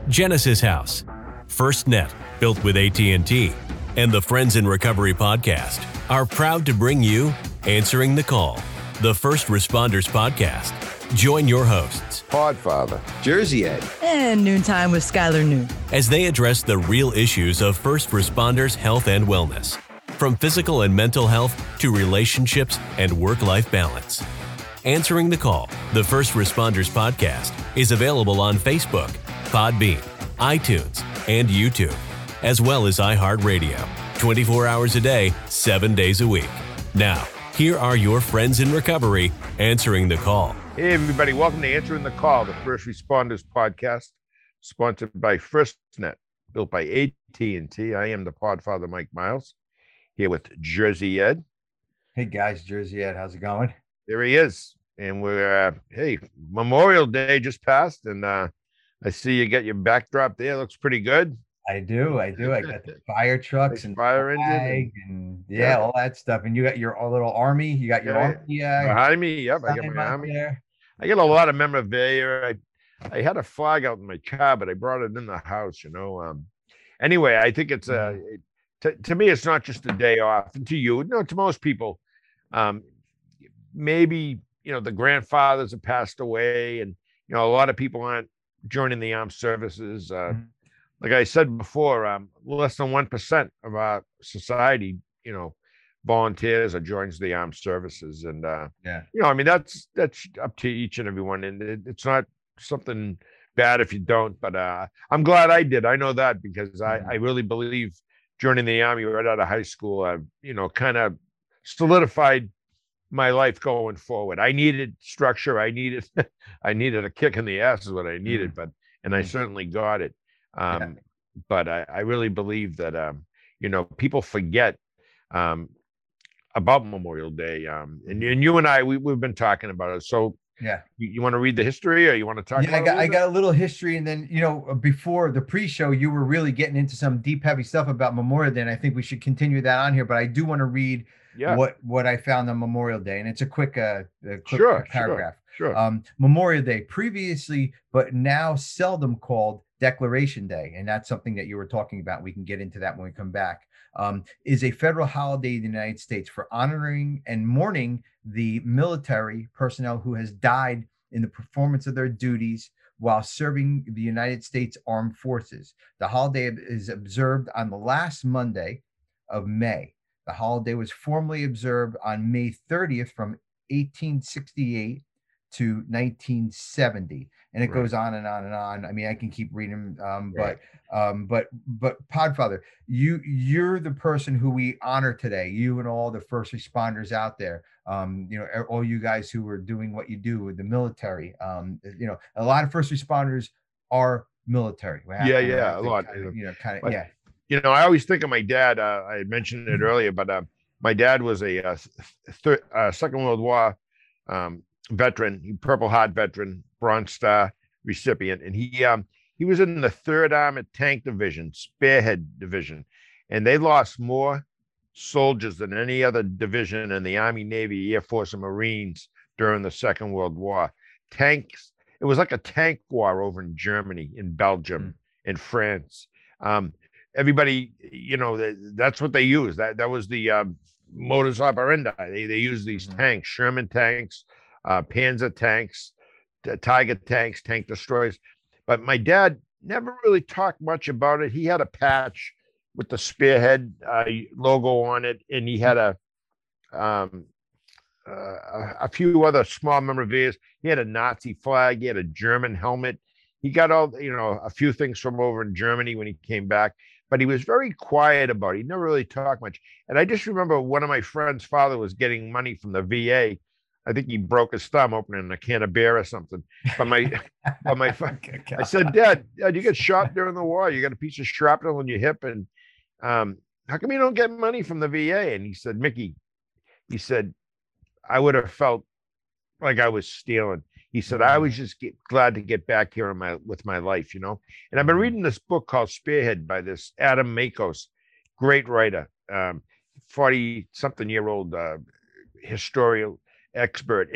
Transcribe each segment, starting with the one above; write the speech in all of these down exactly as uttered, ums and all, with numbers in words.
Genesis House, FirstNet, built with A T and T, and the Friends in Recovery podcast are proud to bring you Answering the Call, the First Responders podcast. Join your hosts, Podfather, Jersey Ed, and Noontime with Skylar Noon, as they address the real issues of first responders' health and wellness, from physical and mental health to relationships and work-life balance. Answering the Call, the First Responders podcast, is available on Facebook, Podbean, iTunes, and YouTube, as well as iHeartRadio, twenty-four hours a day, seven days a week. Now, here are your friends in recovery answering the call. Hey, everybody. Welcome to Answering the Call, the First Responders podcast, sponsored by FirstNet, built by A T and T. I am the Podfather, Mike Miles, here with Jersey Ed. Hey, guys. Jersey Ed. How's it going? There he is. And we're, uh, hey, Memorial Day just passed, and uh, I see you got your backdrop there. Looks pretty good. I do. I do. I got the fire trucks Nice and fire engine flag and yeah, yeah, all that stuff. And you got your little army. You got your Yeah. army. Uh, Behind me, yep, I got sign my out army. there. I got a lot of memorabilia. I, I had a flag out in my car, but I brought it in the house, you know. Um, anyway, I think it's uh, it, to, to me, it's not just a day off. And to you, no, to most people, um, maybe, you know, the grandfathers have passed away, and, you know, a lot of people aren't joining the armed services. Uh, Mhm. Like I said before, um, less than one percent of our society, you know, volunteers or joins the armed services. And, uh, Yeah. you know, I mean, that's, that's up to each and every one. And it, it's not something bad if you don't, but, uh, I'm glad I did. I know that because I, Mhm. I really believe joining the army right out of high school, uh, you know, kind of solidified my life going forward. I needed structure. I needed, I needed a kick in the ass is what I needed, but, and I Mhm. certainly got it. Um, Yeah. but I, I really believe that, um, you know, people forget, um, about Memorial Day. Um, and, and you and I, we, we've been talking about it. So Yeah. you, you want to read the history, or you want to talk Yeah, about I it a got I little got a little history, and then you know before the pre-show, you were really getting into some deep, heavy stuff about Memorial Day, and I think we should continue that on here. But I do want to read bit? Yeah, what what I found on Memorial Day, and it's a quick uh a quick sure, paragraph. sure, sure. Um, Memorial Day, previously but now seldom called Declaration Day, and that's something that you were talking about. We can get into that when we come back. Um, is a federal holiday in the United States for honoring and mourning the military personnel who has died in the performance of their duties while serving the United States Armed Forces. The holiday is observed on the last Monday of May. The holiday was formally observed on May thirtieth from eighteen sixty-eight to nineteen seventy, and it Right. goes on and on and on. I mean, I can keep reading, um, Right. but um, but but Podfather, you you're the person who we honor today. You and all the first responders out there. Um, you know, all you guys who are doing what you do with the military. Um, you know, a lot of first responders are military. We have Yeah, to- we yeah, have a to lot. kind of, you know, kind of, But- yeah. You know, I always think of my dad. Uh, I had mentioned it earlier, but uh, my dad was a uh, thir- uh, Second World War um, veteran, he- Purple Heart veteran, Bronze Star recipient, and he um, he was in the Third Armored Tank Division, Spearhead Division, and they lost more soldiers than any other division in the Army, Navy, Air Force, and Marines during the Second World War. Tanks. It was like a tank war over in Germany, in Belgium, in France. Um, everybody, you know, that, that's what they used. That that was the um, modus operandi. They they used these Mhm. tanks, Sherman tanks, uh, Panzer tanks, t- Tiger tanks, tank destroyers. But my dad never really talked much about it. He had a patch with the Spearhead uh, logo on it, and he had a um, uh, a, a few other small memorabilia. He had a Nazi flag. He had a German helmet. He got all, you know, a few things from over in Germany when he came back, but he was very quiet about it. He never really talked much. And I just remember one of my friend's father was getting money from the V A. I think he broke his thumb opening a can of beer or something. But my, but my, I said, Dad, Dad, you get shot during the war. You got a piece of shrapnel in your hip, and um, how come you don't get money from the V A? And he said, Mickey, he said, I would have felt like I was stealing. He said, I was just get, glad to get back here in my with my life, you know. And I've been reading this book called Spearhead by this Adam Makos, great writer, um, forty something year old uh, historian expert, and he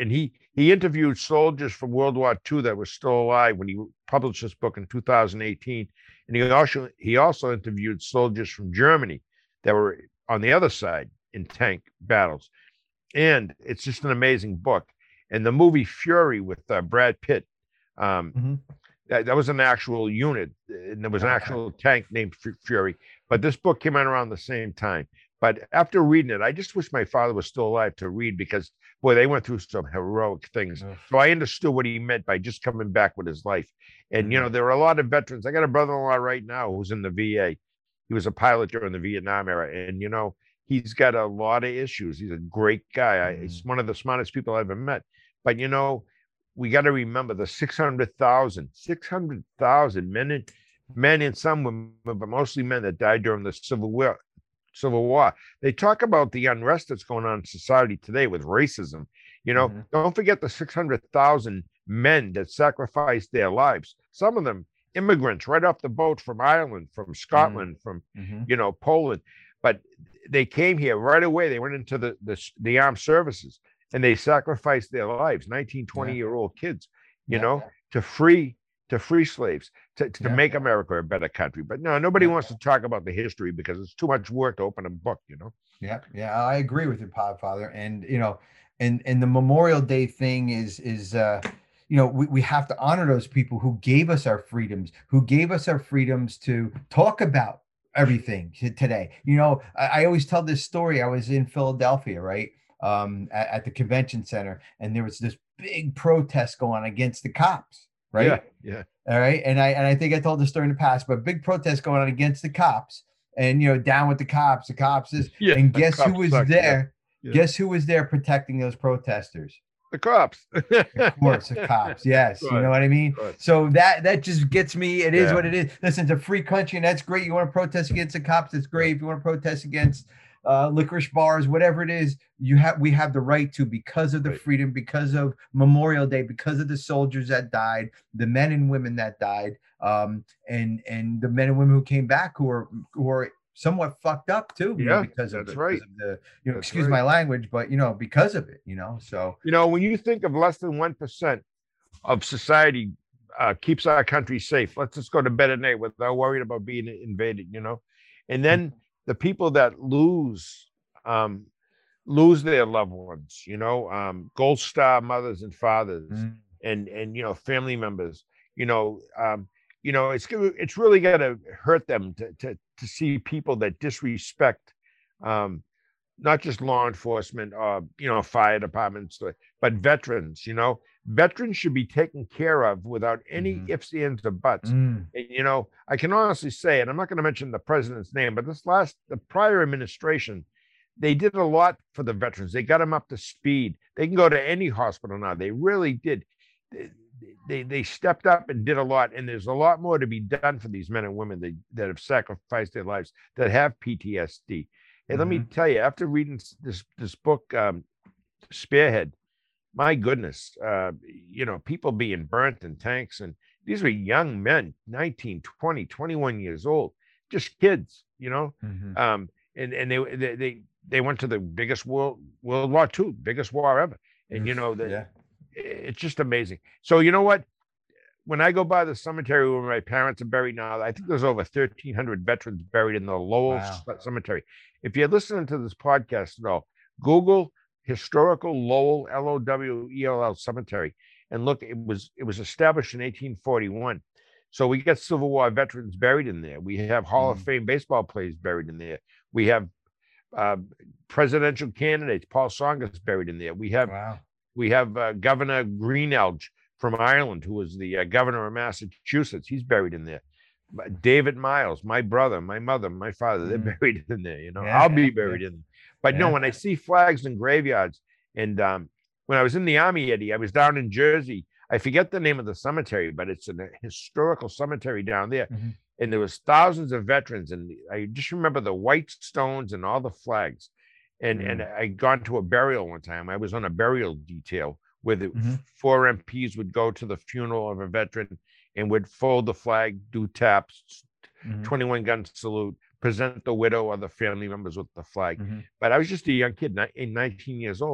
he interviewed soldiers from World War Two that were still alive when he published this book in two thousand eighteen. And he also he also interviewed soldiers from Germany that were on the other side in tank battles. And it's just an amazing book. And the movie Fury with uh, Brad Pitt, um, mm-hmm. that, that was an actual unit, and there was an actual tank named F- Fury. But this book came out around the same time. But after reading it, I just wish my father was still alive to read, because, boy, they went through some heroic things. Yeah. So I understood what he meant by just coming back with his life. And, mm-hmm. you know, there are a lot of veterans. I got a brother-in-law right now who's in the V A. He was a pilot during the Vietnam era. And, you know, he's got a lot of issues. He's a great guy. Mm-hmm. I, he's one of the smartest people I've ever met. But, you know, we got to remember the six hundred thousand, six hundred thousand men and, men and some women, but mostly men that died during the Civil War. Civil War. They talk about the unrest that's going on in society today with racism. You know, mm-hmm. don't forget the six hundred thousand men that sacrificed their lives. Some of them immigrants right off the boat from Ireland, from Scotland, mm-hmm. from, mm-hmm. you know, Poland. But they came here right away. They went into the, the, the armed services and they sacrificed their lives, nineteen, twenty yeah. year old kids, you yeah. know, to free to free slaves, to, to yeah. make America a better country. But no, nobody yeah. wants to talk about the history because it's too much work to open a book, you know? Yeah. Yeah. I agree with you, Podfather. And, you know, and, and the Memorial Day thing is, is, uh, you know, we, we have to honor those people who gave us our freedoms, who gave us our freedoms to talk about everything today. You know, I, I always tell this story. I was in Philadelphia, right? Um, at, at the convention center, and there was this big protest going on against the cops. Right. Yeah. Yeah. All right. And I and I think I told this story in the past, but big protest going on against the cops, and you know, down with the cops. The cops is yeah, and guess who was suck, there? Yeah. Yeah. Guess who was there protecting those protesters? The cops. Of course, the cops. Yes. You know what I mean? So that that just gets me. It is yeah. what it is. Listen, it's a free country, and that's great. You want to protest against the cops? That's great. If you want to protest against uh licorice bars, whatever it is, you have we have the right to, because of the right. freedom, because of Memorial Day, because of the soldiers that died, the men and women that died, um and and the men and women who came back who are who are somewhat fucked up too, you yeah know, because of, that's the, right because of the you know that's excuse right. my language, but you know, because of it, you know. So you know, when you think of less than one percent of society uh keeps our country safe, let's just go to bed at night without worrying about being invaded, you know. And then the people that lose um, lose their loved ones, you know, um, Gold Star mothers and fathers, mm. and and you know, family members, you know, um, you know, it's it's really got to hurt them to to to see people that disrespect, um, not just law enforcement or you know, fire departments, but veterans. You know, veterans should be taken care of without any mm. ifs, ands, or buts. Mm. And, you know, I can honestly say, and I'm not going to mention the president's name, but this last, the prior administration, they did a lot for the veterans. They got them up to speed. They can go to any hospital now. They really did. They, they, they stepped up and did a lot. And there's a lot more to be done for these men and women that, that have sacrificed their lives, that have P T S D. And mm-hmm. let me tell you, after reading this, this book, um, Spearhead, my goodness, uh, you know, people being burnt in tanks, and these were young men, nineteen, twenty, twenty-one years old, just kids, you know, mm-hmm. um, and, and they, they, they, they went to the biggest world, World War Two, biggest war ever. And, you know, the, yeah. it's just amazing. So, you know what, when I go by the cemetery where my parents are buried now, I think there's over thirteen hundred veterans buried in the Lowell wow. Cemetery. If you're listening to this podcast at all, Google Historical Lowell, L O W E L L Cemetery, and look, it was it was established in eighteen forty-one. So we got Civil War veterans buried in there. We have Hall mm. of Fame baseball players buried in there. We have uh, presidential candidates. Paul Saunders buried in there. We have wow. we have uh, Governor Greenelge from Ireland, who was the uh, governor of Massachusetts. He's buried in there. David Miles, my brother, my mother, my father, they're mm. buried in there. You know, yeah, I'll be buried yeah. in there. But yeah. no, when I see flags and graveyards, and um, when I was in the Army, Eddie, I was down in Jersey. I forget the name of the cemetery, but it's a historical cemetery down there. Mm-hmm. And there was thousands of veterans. And I just remember the white stones and all the flags. And, mm-hmm. and I'd gone to a burial one time. I was on a burial detail where the mm-hmm. four M Ps would go to the funeral of a veteran and would fold the flag, do taps, mm-hmm. twenty-one gun salute, present the widow or the family members with the flag. Mm-hmm. But I was just a young kid, nineteen years old.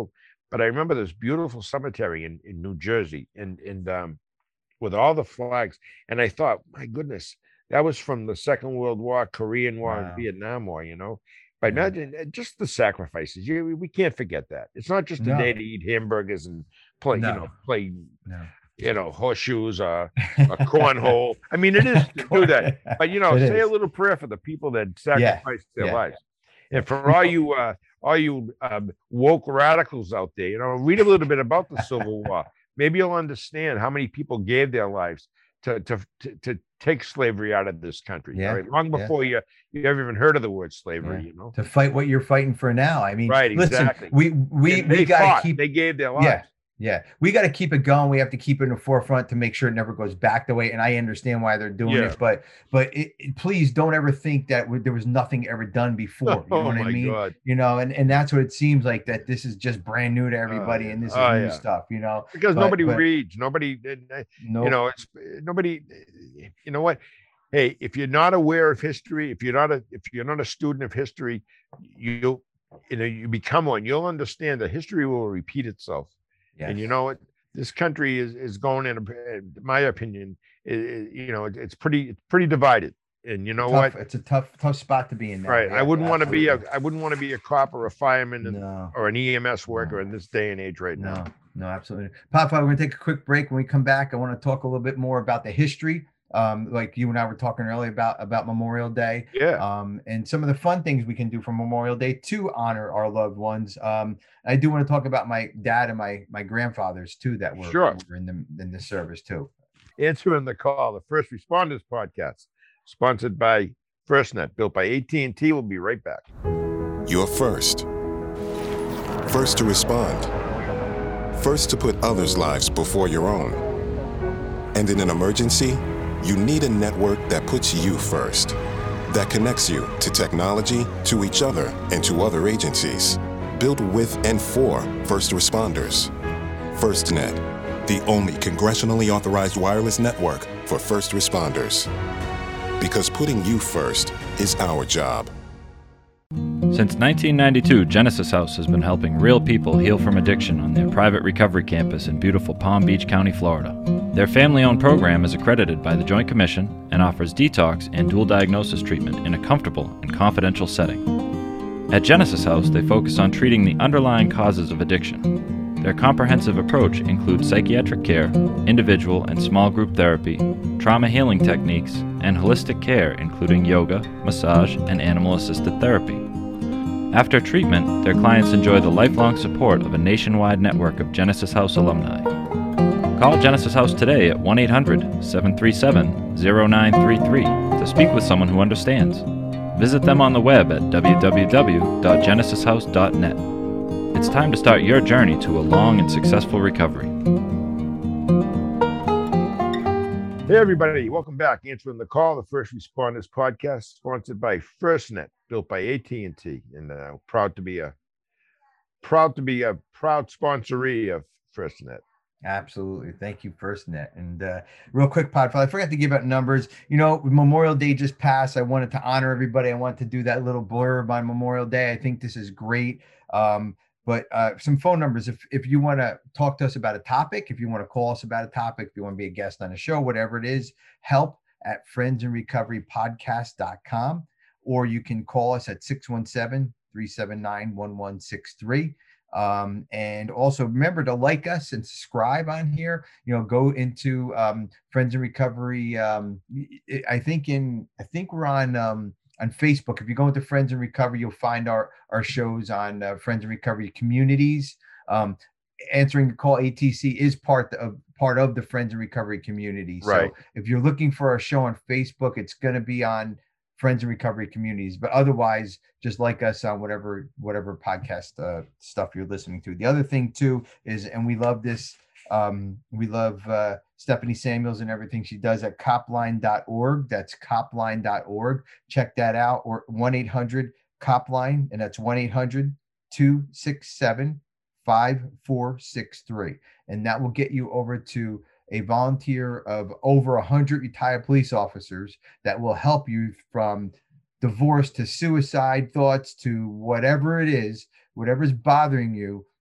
but I remember this beautiful cemetery in, in New Jersey, and and um, with all the flags. And I thought, my goodness, that was from the Second World War, Korean War, and Wow. Vietnam War, you know. But Yeah. imagine uh, just the sacrifices. You, we can't forget that. It's not just a No. day to eat hamburgers and play, No. you know, play, No. you know, horseshoes, uh, a cornhole. I mean, it is to do that. But, you know, It say a is. little prayer for the people that sacrificed their yeah. lives. And for all you, uh, all you um, woke radicals out there, you know, read a little bit about the Civil War. Maybe you'll understand how many people gave their lives to to to, to take slavery out of this country. Yeah, all right? Long yeah. before you you ever even heard of the word slavery, Yeah. you know. To fight what you're fighting for now. I mean, Right, listen, exactly. we we And we they got fought. to keep. They gave their lives. Yeah. Yeah, we got to keep it going. We have to keep it in the forefront to make sure it never goes back the way. And I understand why they're doing Yeah. it, but but it, it- please don't ever think that w- there was nothing ever done before. You know Oh what I my mean? God. You know, and and that's what it seems like, that this is just brand new to everybody, yeah. and this is Oh, new yeah. stuff. You know, Because But- nobody but- reads. Nobody, uh, no, you know, it's nobody. You know what? Hey, if you're not aware of history, if you're not a if you're not a student of history, you you know you become one. You'll understand that history will repeat itself. yes. And you know what? This country is is going in, a, in my opinion, i- i- you know, it, it's pretty it's pretty divided. And you know tough, what? It's a tough tough spot to be in. Now. Right. I Yeah, wouldn't want to be a absolutely. I wouldn't want to be a cop or a fireman and, No. or an E M S worker No. in this day and age right No, now. no, absolutely. Pop, we're going to take a quick break. When we come back, I want to talk a little bit more about the history. Um, like you and I were talking earlier about, about Memorial Day. Yeah. Um, and some of the fun things we can do for Memorial Day to honor our loved ones. Um, I do want to talk about my dad and my my grandfathers too that were, Sure. were in the in the service too. Answering the call, the First Responders Podcast, sponsored by FirstNet, built by A T and T. We'll be right back. You're first. First to respond. First to put others' lives before your own. And in an emergency, you need a network that puts you first. That connects you to technology, to each other, and to other agencies. Built with and for first responders. FirstNet, the only congressionally authorized wireless network for first responders. Because putting you first is our job. Since nineteen ninety-two, Genesis House has been helping real people heal from addiction on their private recovery campus in beautiful Palm Beach County, Florida. Their family-owned program is accredited by the Joint Commission and offers detox and dual diagnosis treatment in a comfortable and confidential setting. At Genesis House, they focus on treating the underlying causes of addiction. Their comprehensive approach includes psychiatric care, individual and small group therapy, trauma healing techniques, and holistic care including yoga, massage, and animal-assisted therapy. After treatment, their clients enjoy the lifelong support of a nationwide network of Genesis House alumni. Call Genesis House today at one eight hundred, seven three seven, zero nine three three to speak with someone who understands. Visit them on the web at w w w dot genesis house dot net. It's time to start your journey to a long and successful recovery. Hey, everybody. Welcome back. Answering the call, the First Responders Podcast, sponsored by FirstNet, built by A T and T. And uh, proud to be a proud to be a proud sponsoree of FirstNet. Absolutely. Thank you, FirstNet. And uh, real quick, Podfile, I forgot to give out numbers. You know, Memorial Day just passed. I wanted to honor everybody. I wanted to do that little blurb on Memorial Day. I think this is great. Um, but uh, some phone numbers, if, if you want to talk to us about a topic, if you want to call us about a topic, if you want to be a guest on a show, whatever it is, help at friends and recovery podcast dot com, or you can call us at six one seven, three seven nine, one one six three. Um, and also remember to like us and subscribe on here. You know, go into um, Friends in Recovery. Um, I think in I think we're on um, on Facebook. If you go into Friends in Recovery, you'll find our our shows on uh, Friends in Recovery communities. Um, Answering the Call A T C is part of part of the Friends in Recovery community. Right. So if you're looking for our show on Facebook, it's going to be on Friends in Recovery communities, but otherwise just like us on whatever whatever podcast uh, stuff you're listening to. The other thing too is, and we love this, um, we love uh, Stephanie Samuels and everything she does at copline dot org. That's copline dot org. Check that out, or one eight hundred copline, and that's one eight hundred, two six seven, five four six three, and that will get you over to a volunteer of over one hundred retired police officers that will help you from divorce to suicide thoughts to whatever it is, whatever's bothering you.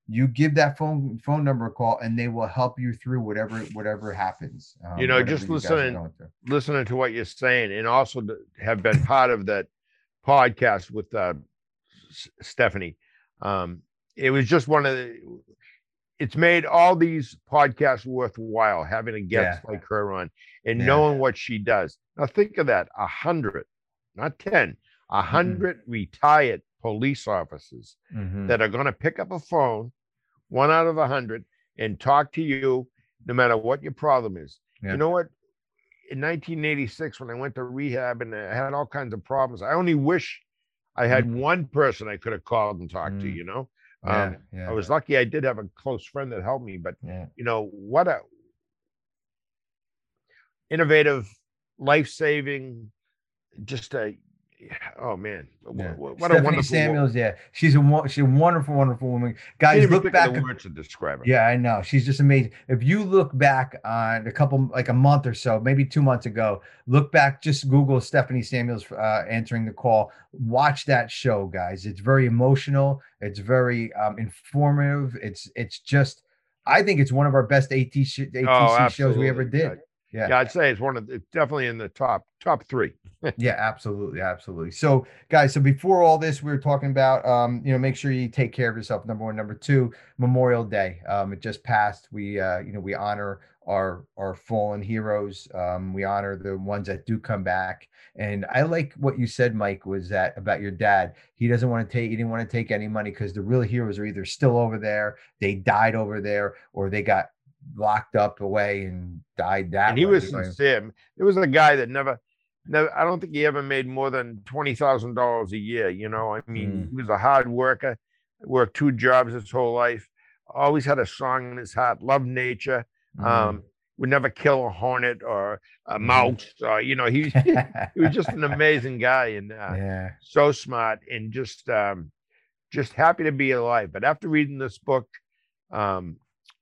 you give that phone phone number a call, and they will help you through whatever whatever happens. Um, You know, whatever just you guys are listening, going through. listening to what you're saying, and also to have been part of that podcast with uh, S- Stephanie. Um, it was just one of the. It's made all these podcasts worthwhile having a guest Yeah. like her on and Yeah. knowing what she does. Now think of that: a hundred, not ten, a hundred retired police officers Mhm. that are going to pick up a phone, one out of a hundred, and talk to you no matter what your problem is. Yeah. You know what? In nineteen eighty-six, when I went to rehab and I had all kinds of problems, I only wish I had one person I could have called and talked to, Mm. you know? Yeah, Um, yeah. I was lucky I did have a close friend that helped me, but Yeah. you know, what a innovative, life-saving, just a, oh man, Yeah. what, what a Stephanie wonderful Samuels, yeah, she's a wo- she's a wonderful, wonderful woman. Guys, Can't even look think back. of the words to describe her. Yeah, I know. She's just amazing. If you look back on a couple, like a month or so, maybe two months ago, look back, just Google Stephanie Samuels uh, answering the call. Watch that show, guys. It's very emotional. It's very um, informative. It's it's just, I think it's one of our best A T C, A T C Oh, shows we ever absolutely. did. Yeah. Yeah. Yeah, I'd say it's one of the, it's definitely in the top top three. Yeah, absolutely, absolutely. So, guys, so before all this, we were talking about, um, you know, make sure you take care of yourself. Number one, number two, Memorial Day. Um, it just passed. We, uh, you know, we honor our our fallen heroes. Um, we honor the ones that do come back. And I like what you said, Mike, was that about your dad. He doesn't want to take, he didn't want to take any money because the real heroes are either still over there, they died over there, or they got locked up away and died that And he way. was You know? sincere. There was a guy that never, never. I don't think he ever made more than twenty thousand dollars a year. You know, I mean, Mm. he was a hard worker. Worked two jobs his whole life. Always had a song in his heart. Loved nature. Mm. Um, would never kill a hornet or a Mhm. mouse. Or, you know, he he was just an amazing guy and uh, Yeah. so smart and just um, just happy to be alive. But after reading this book, um,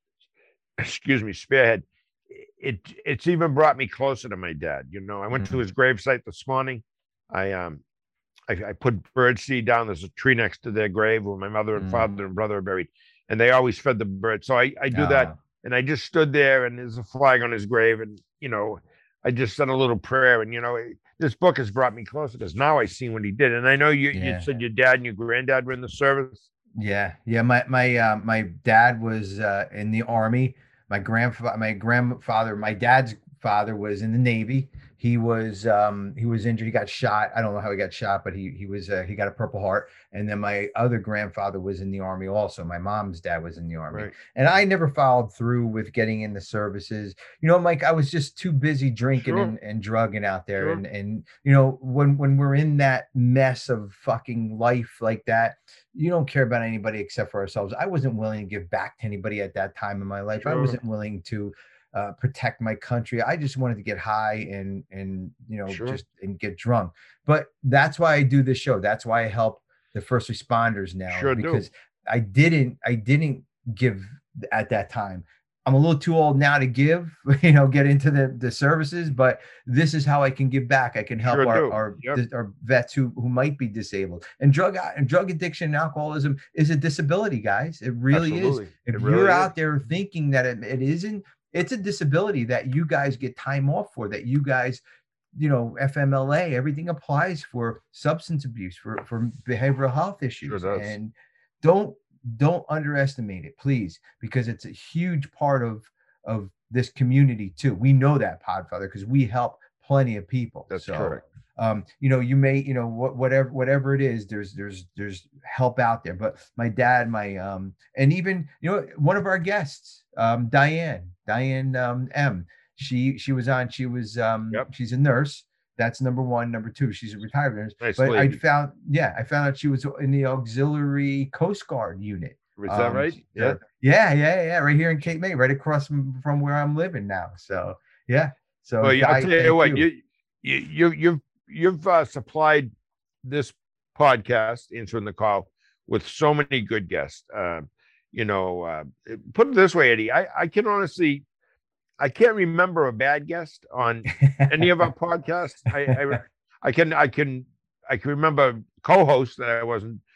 excuse me, Spearhead, it it's even brought me closer to my dad. You know, I went to Mhm. his gravesite this morning. I um I, I put bird seed down. There's a tree next to their grave where my mother and Mm. father and brother are buried, and they always fed the birds. So I I do Ah. that, and I just stood there, and there's a flag on his grave, and you know, I just said a little prayer, and you know, it, this book has brought me closer because now I see what he did, and I know you Yeah. you said your dad and your granddad were in the service. Yeah, yeah. My my uh, my dad was uh, in the Army. My grandfather, my grandfather, my dad's father was in the Navy. He was um, he was injured. He got shot. I don't know how he got shot, but he he was uh, he got a Purple Heart. And then my other grandfather was in the Army also. My mom's dad was in the Army, Right. and I never followed through with getting in the services. You know, Mike, I was just too busy drinking Sure. and, and drugging out there. Sure. And and you know, when when we're in that mess of fucking life like that, you don't care about anybody except for ourselves. I wasn't willing to give back to anybody at that time in my life. I Sure. wasn't willing to uh, protect my country. I just wanted to get high and and you know Sure. just and get drunk. But that's why I do this show. That's why I help the first responders now, Sure do. because I didn't I didn't give at that time. I'm a little too old now to give, you know, get into the, the services, but this is how I can give back. I can help Sure our, do. our, Yep. our vets who, who might be disabled. And drug and drug addiction and alcoholism is a disability, guys. It really is. Absolutely. If It you're really out is. there thinking that it, it isn't, it's a disability that you guys get time off for, that you guys, you know, F M L A, everything applies for substance abuse, for, for behavioral health issues. does. And don't, don't underestimate it, please, because it's a huge part of, of this community too. We know that, Podfather, because we help plenty of people. That's So, correct. um, you know, you may, you know, what, whatever, whatever it is, there's, there's, there's help out there. But my dad, my, um, and even, you know, one of our guests, um, Diane, Diane, um, M, she, she was on, she was, um, Yep. she's a nurse. That's number one. Number two, she's a retired nurse. Nice but lady. I found, yeah, I found out she was in the auxiliary Coast Guard unit. Is that Um, right? Yeah. Yeah. Yeah. Yeah. Right here in Cape May, right across from, from where I'm living now. So, yeah. So, Well, yeah, I'll Di, tell thank you what, you you you you've you've uh, supplied this podcast, answering the call, with so many good guests. Uh, you know, uh, put it this way, Eddie, I I can honestly, I can't remember a bad guest on any of our podcasts. I, I I can I can I can remember co-hosts that I wasn't,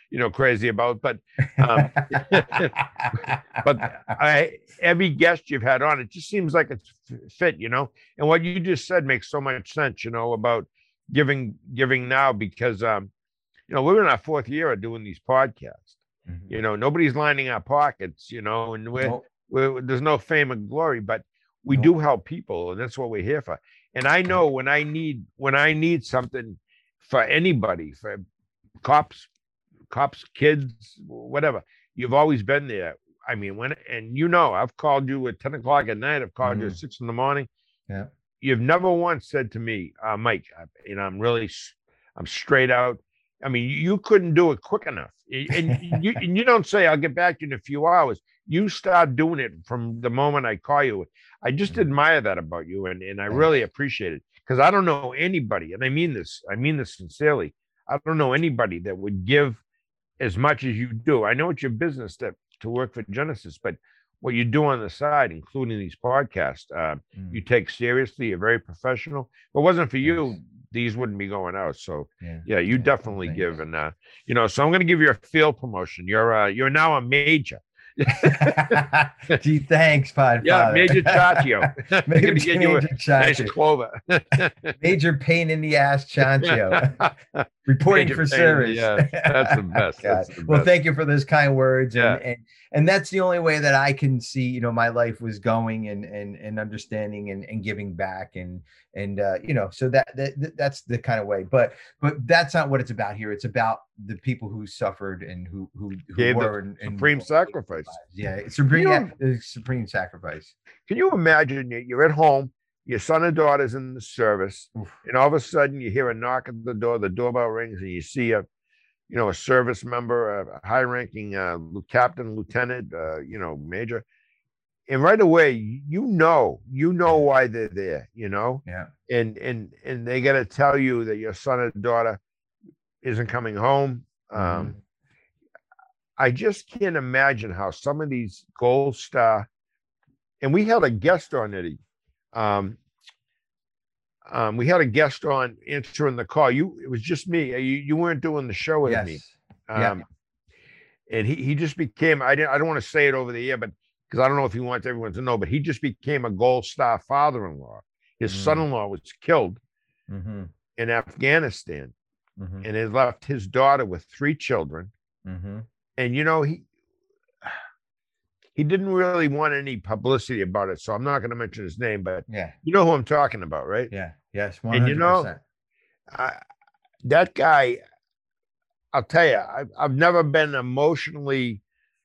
you know, crazy about. But um, but I every guest you've had on, it just seems like it's fit, you know. And what you just said makes so much sense, you know, about giving giving now, because um, you know, we're in our fourth year of doing these podcasts. Mhm. You know, nobody's lining our pockets, you know, and we're, Nope. we're there's no fame and glory, but we Nope. do help people, and that's what we're here for. And I know when I need when I need something for anybody, for cops, cops, kids, whatever, you've always been there. I mean, when and you know, I've called you at ten o'clock at night. I've called you at Mhm. six in the morning. Yeah. You've never once said to me, uh, Mike, I, you know, I'm really, s- I'm straight out. I mean, you couldn't do it quick enough. Y- And you, and you don't say, I'll get back to you in a few hours. You start doing it from the moment I call you. I just Mhm. admire that about you. And, and I Thanks. really appreciate it, because I don't know anybody, and I mean this, I mean this sincerely. I don't know anybody that would give as much as you do. I know it's your business to, to work for Genesis, but what you do on the side, including these podcasts, uh, Mm. you take seriously. You're very professional. If it wasn't for you, Yes. these wouldn't be going out. So Yeah. yeah, you Yeah. definitely Thanks. give. And uh, you know, so I'm going to give you a field promotion. You're uh, you're now a major. Gee, thanks, Pod. Yeah, Major Chachio. I'm Major, going to get you a Major nice Chachio. clover. Major pain in the ass Chancho. Reporting Major for pain in the service. ass. That's the best. God. That's the Well, best. thank you for those kind words. Yeah. And, and and that's the only way that I can see, you know, my life was going, and and and understanding and, and giving back, and and uh, you know, so that, that that's the kind of way. But but that's not what it's about here. It's about the people who suffered and who who, who Gave the were and, and supreme sacrifice. Yeah, it's supreme. You Yeah, know- the supreme sacrifice. Can you imagine you- you're at home, your son and daughter's in the service, Oof. and all of a sudden you hear a knock at the door, the doorbell rings, and you see a, you know, a service member, a high-ranking uh, lieu- captain, lieutenant, uh, you know, major, and right away you know, you know why they're there, you know, Yeah. and and and they got to tell you that your son and daughter isn't coming home. Um, Mhm. I just can't imagine how some of these Gold Star, and we had a guest on Eddie. Um, um, we had a guest on answering the call. You, it was just me. You, you weren't doing the show with Yes. me. Yeah. Um, and he, he just became, I didn't, I don't want to say it over the air, but because I don't know if he wants everyone to know, but he just became a Gold Star father-in-law. His Mm. son-in-law was killed Mm-hmm. in Afghanistan, Mm-hmm. and has left his daughter with three children. Mm-hmm. And you know, he he didn't really want any publicity about it, so I'm not going to mention his name, but Yeah. you know who I'm talking about, right? Yeah. Yes. One And hundred you know, percent. I, that guy, I'll tell you, I've, I've never been emotionally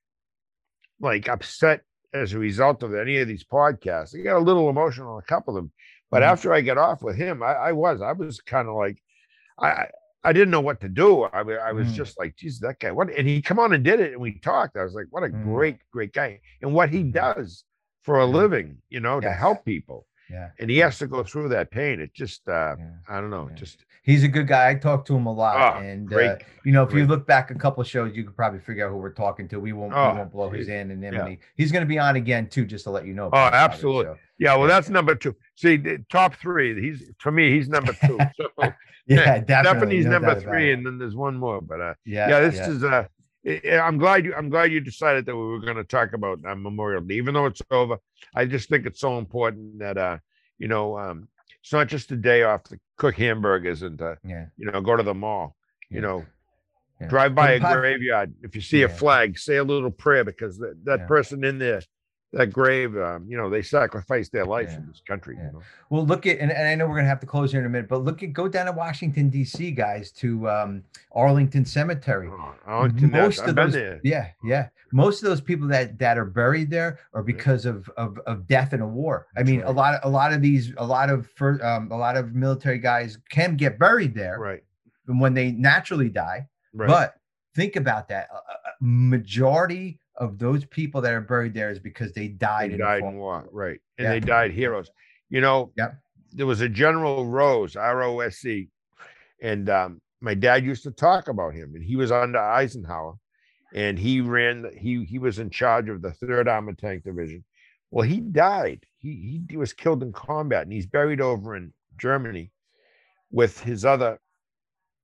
like upset as a result of any of these podcasts. I got a little emotional on a couple of them, but Mhm. after I got off with him, I, I was, I was kind of like, I, I- I didn't know what to do. I, wa- I was Mm. just like, geez, that guy, what? And he come on and did it, and we talked. I was like, what a Mm. great, great guy, and what he Mhm. does for a Yeah. living, you know, to Yes. help people. Yeah. And he has to go through that pain. It just, uh, Yeah. I don't know, Yeah. just He's a good guy. I talk to him a lot, Ah, and great, uh, you know, if you great. look back a couple of shows, you could probably figure out who we're talking to. We won't, Oh, we won't blow his geez. anonymity. He's going to be on again too, just to let you know. Oh, about it, absolutely. so, yeah. Well, yeah. that's number two. See, the top three. He's for me. He's number two. So yeah, definitely. Stephanie's no number doubt about three, it. and then there's one more. But uh, Yeah, yeah, this yeah. is uh, I- I- I'm glad you. I'm glad you decided that we were going to talk about uh, Memorial Day, even though it's over. I just think it's so important that uh, you know, um, it's not just a day off to cook hamburgers and to, yeah. you know, go to the mall. You Yeah. know, Yeah. drive by Well, a the pod- graveyard. If you see a Yeah. flag, say a little prayer, because that, that Yeah. person in there, that grave, um, you know, they sacrificed their life Yeah. in this country. Yeah. You know? Well, look at, and, and I know we're gonna have to close here in a minute, but look at, go down to Washington D C, guys, to um, Arlington Cemetery. Oh, Arlington, that's- Most I've of been those, there. yeah, yeah. Most of those people that that are buried there are because of of, of death in a war. I That's mean, a right. lot of a lot of these, a lot of fir- um, a lot of military guys can get buried there Right, when they naturally die. right. But think about that. A, a majority of those people that are buried there is because they died They in a died foreign in war, right? And Yeah. they died heroes. You know, Yep. there was a General Rose, R O S E, and um, my dad used to talk about him, and he was under Eisenhower, and he ran. the- He he was in charge of the Third Armored Tank Division. Well, he died. He he, he was killed in combat, and he's buried over in Germany with his other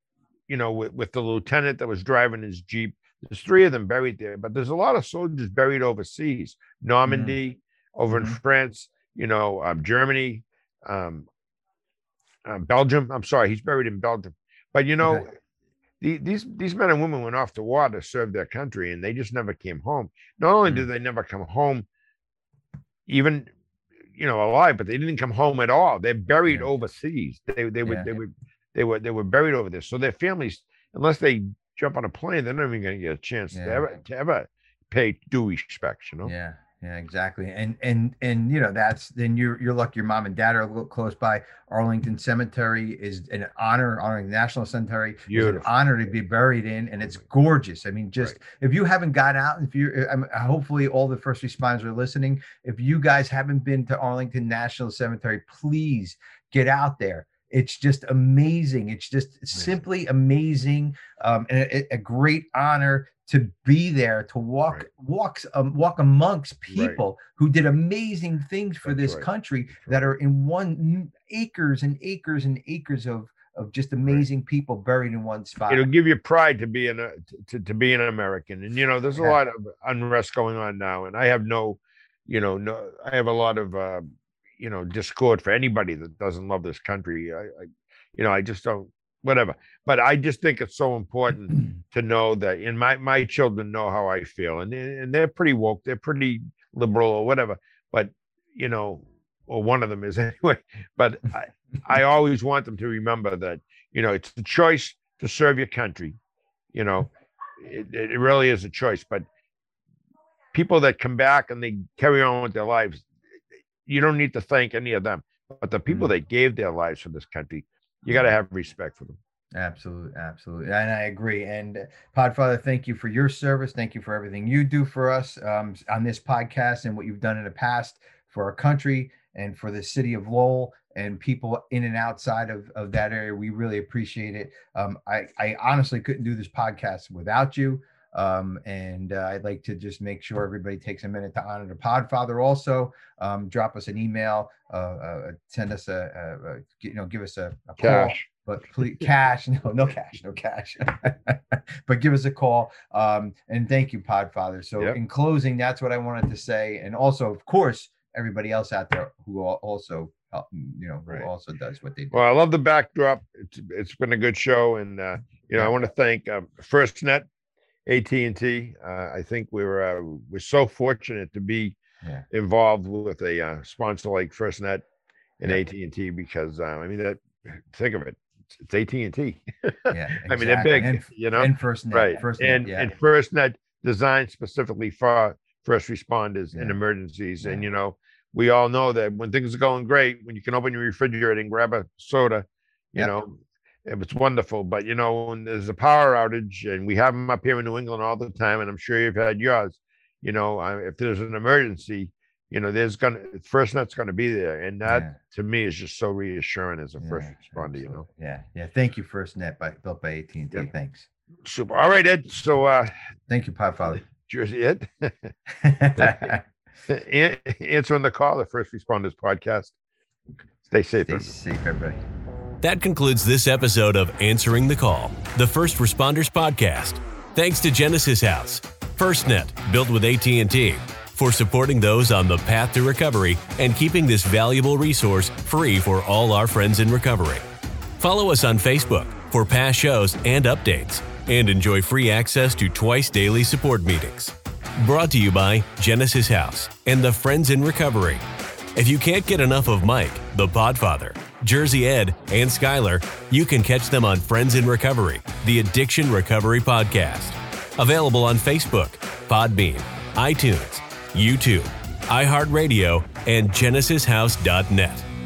you know, with, with the lieutenant that was driving his Jeep. There's three of them buried there, but there's a lot of soldiers buried overseas, Normandy, mm-hmm. over mm-hmm. in France, you know, um, Germany, um, um, Belgium. I'm sorry, he's buried in Belgium. But, you know, okay. the, these these men and women went off to war to serve their country, and they just never came home. Not only mm-hmm. did they never come home, even, you know, alive, but they didn't come home at all. They're buried yeah. overseas. They they were yeah. they were they were they were buried over there. So their families, unless they jump on a plane, they're not even going to get a chance yeah. to ever to ever pay due respects. You know. Yeah. Yeah, exactly. And and and you know, that's then you're you're lucky your mom and dad are a little close by. Arlington Cemetery is an honor, honoring the National Cemetery. Beautiful. It's an honor to be buried in, and it's gorgeous. I mean, just right. if you haven't got out, if you I mean, hopefully all the first responders are listening. If you guys haven't been to Arlington National Cemetery, please get out there. It's just amazing. It's just amazing. Simply amazing, um, and a, a great honor to be there, to walk, right. walks, um, walk amongst people right. who did amazing things for That's this right. country right. that are in one acres and acres and acres of of just amazing right. people buried in one spot. It'll give you pride to be an a, to, to be an American. And you know, there's a yeah. lot of unrest going on now, and I have no, you know, no, I have a lot of, uh, you know, discord for anybody that doesn't love this country. I, I you know, I just don't. Whatever, but I just think it's so important to know that, and my my children know how I feel, and and they're pretty woke, they're pretty liberal or whatever, but you know, or one of them is anyway. But I, I always want them to remember that, you know, it's a choice to serve your country. You know, it, it really is a choice. But people that come back and they carry on with their lives, you don't need to thank any of them. But the people that gave their lives for this country, you got to have respect for them. Absolutely. Absolutely. And I agree. And uh, Podfather, thank you for your service. Thank you for everything you do for us um, on this podcast and what you've done in the past for our country and for the city of Lowell and people in and outside of, of that area. We really appreciate it. Um, I, I honestly couldn't do this podcast without you. Um, and uh, I'd like to just make sure everybody takes a minute to honor the Podfather. Also, um, drop us an email, uh, uh, send us a, a, a, you know, give us a, a call, but please cash, no, no cash, no cash, but give us a call. Um, and thank you, Podfather. So yep. in closing, that's what I wanted to say. And also, of course, everybody else out there who also, help, you know, who right. also does what they do. Well, I love the backdrop. It's, it's been a good show. And, uh, you know, I want to thank um, FirstNet, A T and T. Uh, I think we're uh, we're so fortunate to be yeah. involved with a uh, sponsor like FirstNet and yeah. A T and T because uh, I mean that. Think of it, it's, it's A T and T. Yeah, exactly. I mean they're big, and, you know. And FirstNet, right? FirstNet, and yeah. and FirstNet designed specifically for first responders yeah. in emergencies, yeah. and you know we all know that when things are going great, when you can open your refrigerator and grab a soda, you yep. know. It's wonderful, but you know, when there's a power outage, and we have them up here in New England all the time, and I'm sure you've had yours. You know, if there's an emergency, you know, there's gonna FirstNet's gonna be there, and that yeah. to me is just so reassuring as a yeah, first responder. Absolutely. You know, yeah, yeah. Thank you, FirstNet, by built by A T and T. Yeah. Thanks. Super. All right, Ed. So, uh, thank you, Podfather. Jersey Ed. Answering the call, the First Responders Podcast. Stay safe. Stay safe, everybody. That concludes this episode of Answering the Call, the First Responders Podcast. Thanks to Genesis House, FirstNet, built with A T and T, for supporting those on the path to recovery and keeping this valuable resource free for all our friends in recovery. Follow us on Facebook for past shows and updates, and enjoy free access to twice daily support meetings. Brought to you by Genesis House and the Friends in Recovery. If you can't get enough of Mike, the Podfather, Jersey Ed, and Skylar, you can catch them on Friends in Recovery, the Addiction Recovery Podcast. Available on Facebook, Podbean, iTunes, YouTube, iHeartRadio, and Genesis House dot net.